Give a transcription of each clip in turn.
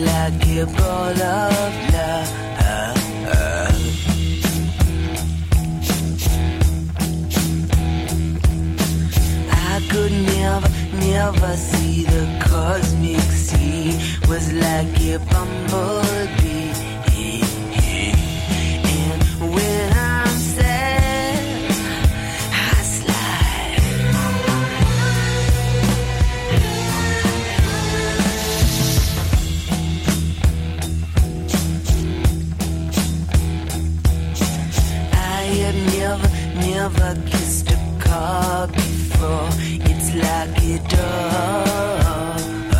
like a ball of love. I could never see the cosmic sea. Was like a bumblebee. And when I'm sad, I slide. I have never kissed a car before. It's like a dog.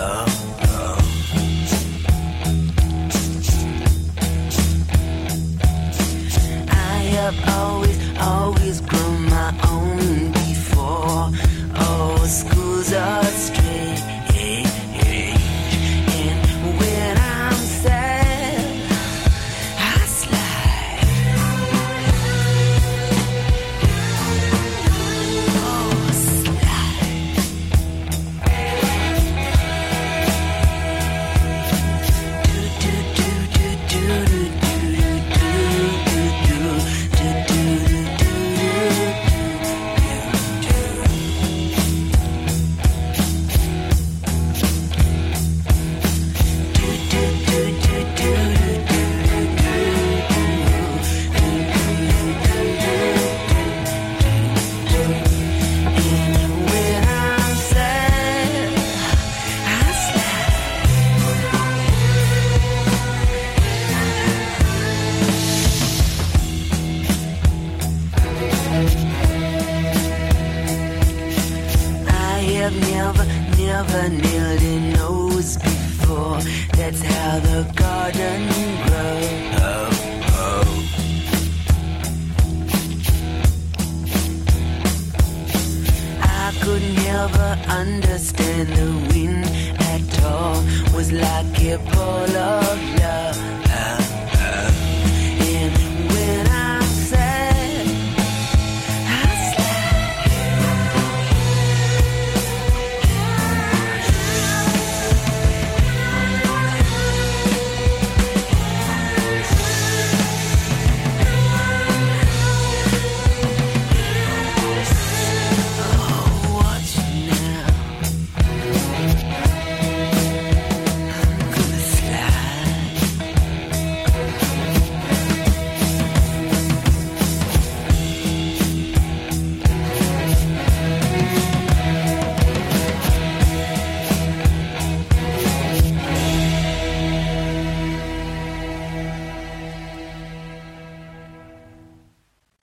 I have always grown my own before. Oh, schools are strange. And when I'm sad, I slide. Oh, slide. Never nailed a nose before. That's how the garden grows. I could never understand the wind at all. Was like a ball of love.